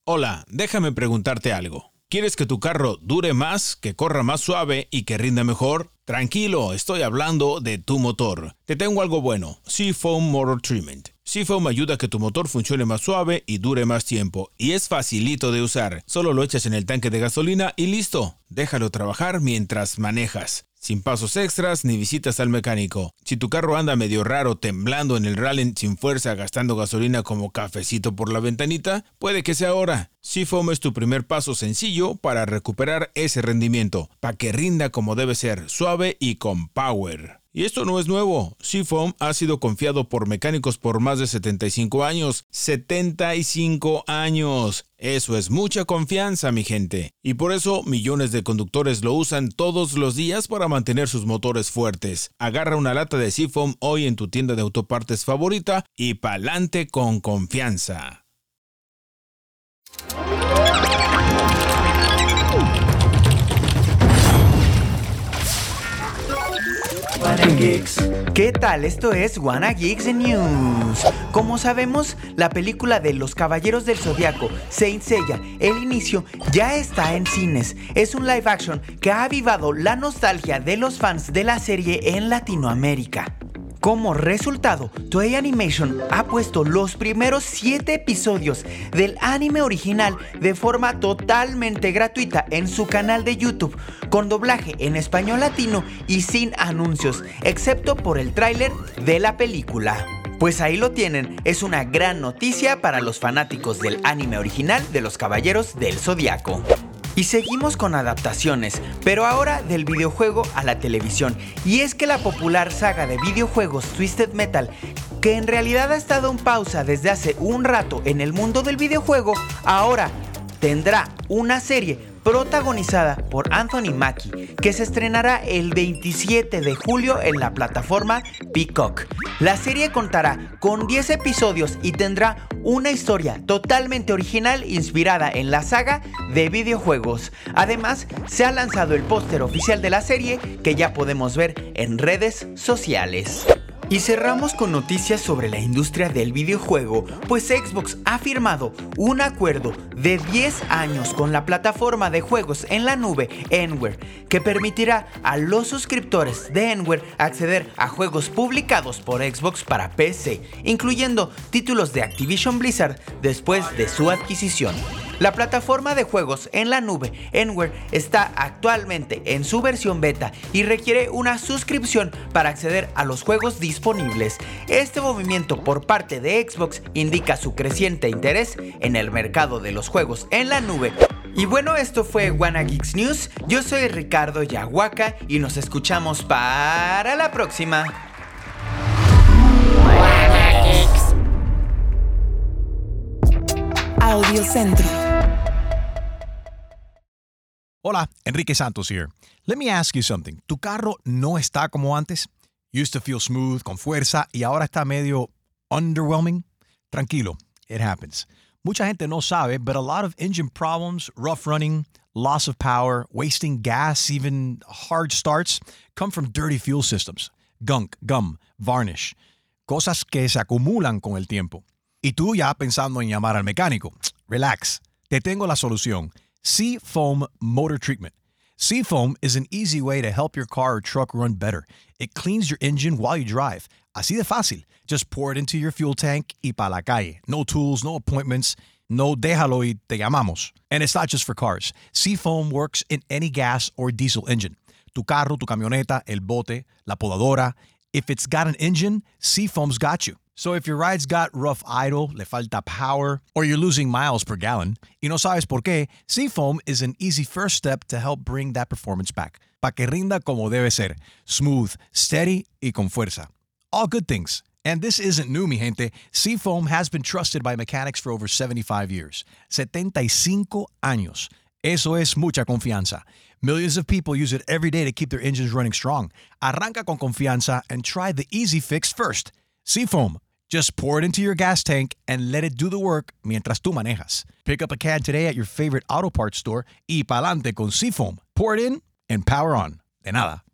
Hola, déjame preguntarte algo. ¿Quieres que tu carro dure más, que corra más suave y que rinda mejor? Tranquilo, estoy hablando de tu motor. Te tengo algo bueno, Seafoam Motor Treatment. Seafoam ayuda a que tu motor funcione más suave y dure más tiempo. Y es facilito de usar. Solo lo echas en el tanque de gasolina y listo. Déjalo trabajar mientras manejas. Sin pasos extras ni visitas al mecánico. Si tu carro anda medio raro, temblando en el rally sin fuerza, gastando gasolina como cafecito por la ventanita, puede que sea ahora. Seafoam es tu primer paso sencillo para recuperar ese rendimiento, para que rinda como debe ser, suave y con power. Y esto no es nuevo. Seafoam ha sido confiado por mecánicos por más de 75 años. ¡75 años! Eso es mucha confianza, mi gente. Y por eso millones de conductores lo usan todos los días para mantener sus motores fuertes. Agarra una lata de Seafoam hoy en tu tienda de autopartes favorita y pa'lante con confianza. ¿Qué tal? Esto es Wanna Geeks News. Como sabemos, la película de Los Caballeros del Zodiaco, Saint Seiya, El Inicio, ya está en cines. Es un live action que ha avivado la nostalgia de los fans de la serie en Latinoamérica. Como resultado, Toei Animation ha puesto los primeros 7 episodios del anime original de forma totalmente gratuita en su canal de YouTube, con doblaje en español latino y sin anuncios, excepto por el tráiler de la película. Pues ahí lo tienen, es una gran noticia para los fanáticos del anime original de Los Caballeros del Zodiaco. Y seguimos con adaptaciones, pero ahora del videojuego a la televisión. Y es que la popular saga de videojuegos Twisted Metal, que en realidad ha estado en pausa desde hace un rato en el mundo del videojuego, ahora tendrá una serie protagonizada por Anthony Mackie, que se estrenará el 27 de julio en la plataforma Peacock. La serie contará con 10 episodios y tendrá una historia totalmente original inspirada en la saga de videojuegos. Además, se ha lanzado el póster oficial de la serie que ya podemos ver en redes sociales. Y cerramos con noticias sobre la industria del videojuego, pues Xbox ha firmado un acuerdo de 10 años con la plataforma de juegos en la nube Enware, que permitirá a los suscriptores de Enware acceder a juegos publicados por Xbox para PC, incluyendo títulos de Activision Blizzard después de su adquisición. La plataforma de juegos en la nube Enware está actualmente en su versión beta y requiere una suscripción para acceder a los juegos disponibles. Este movimiento por parte de Xbox indica su creciente interés en el mercado de los juegos en la nube. Y bueno, esto fue Wanna Geeks News. Yo soy Ricardo Yahuaca y nos escuchamos para la próxima. Audio Centro. Hola, Enrique Santos here. Let me ask you something. ¿Tu carro no está como antes? Used to feel smooth, con fuerza, y ahora está medio underwhelming? Tranquilo, it happens. Mucha gente no sabe, but a lot of engine problems, rough running, loss of power, wasting gas, even hard starts, come from dirty fuel systems. Gunk, gum, varnish. Cosas que se acumulan con el tiempo. Y tú ya pensando en llamar al mecánico. Relax. Te tengo la solución. Seafoam Motor Treatment. Seafoam is an easy way to help your car or truck run better. It cleans your engine while you drive. Así de fácil. Just pour it into your fuel tank y pa' la calle. No tools, no appointments. No déjalo y te llamamos. And it's not just for cars. Seafoam works in any gas or diesel engine. Tu carro, tu camioneta, el bote, la podadora. If it's got an engine, Seafoam's got you. So if your ride's got rough idle, le falta power, or you're losing miles per gallon, y no sabes por qué, Seafoam is an easy first step to help bring that performance back. Pa' que rinda como debe ser. Smooth, steady, y con fuerza. All good things. And this isn't new, mi gente. Seafoam has been trusted by mechanics for over 75 years. 75 años. Eso es mucha confianza. Millions of people use it every day to keep their engines running strong. Arranca con confianza and try the easy fix first. Seafoam. Just pour it into your gas tank and let it do the work mientras tú manejas. Pick up a can today at your favorite auto parts store y pa'lante con Seafoam. Pour it in and power on. De nada.